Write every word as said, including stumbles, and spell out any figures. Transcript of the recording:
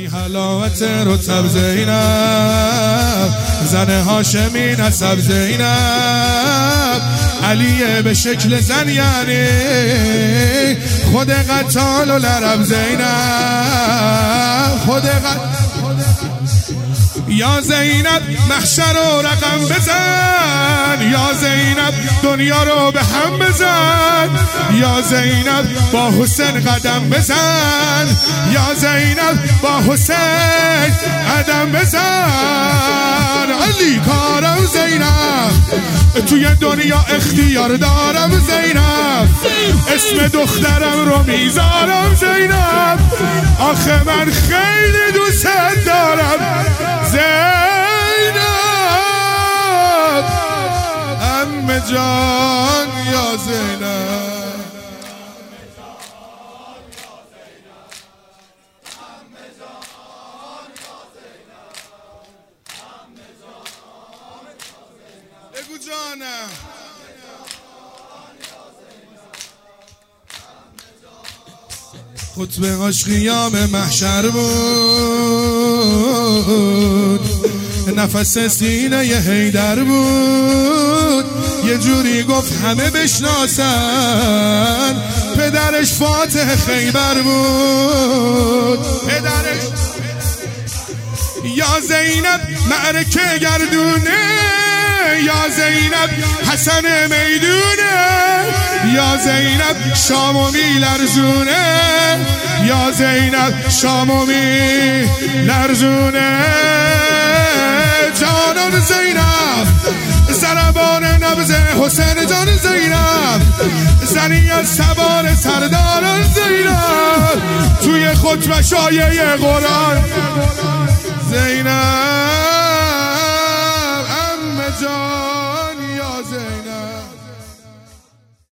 بی حلاوت رتب زینب، زن هاشمی نسب زینب، علیه به شکل زن یعنی خود قتال و لرب زینب، خود قتال. یا زینب محشر رو رقم بزن، یا زینب دنیا رو به هم بزن، یا زینب با حسین قدم بزن، یا زینب با حسین قدم بزن. علی کارم زینب، توی دنیا اختیار دارم زینب، اسم دخترم رو میذارم زینب، آخه من خیلی دوست دارم زینب. عمه جان یا زینب، بگو جانم. خطبه هاش قیام محشر بود، نفس سینه ی حیدر بود، یه جوری گفت همه بشناسن پدرش فاتح خیبر بود، پدرش. یا زینب معرکه گردونه، یا زینب حسن میدونه، یا زینب شامو میلرزونه، یا زینب شامو میلرزونه. جانان زینب ضربان نبض حسین جان زینب، زنی از سوار سرداران زینب، توی خطبه شایعه قرآن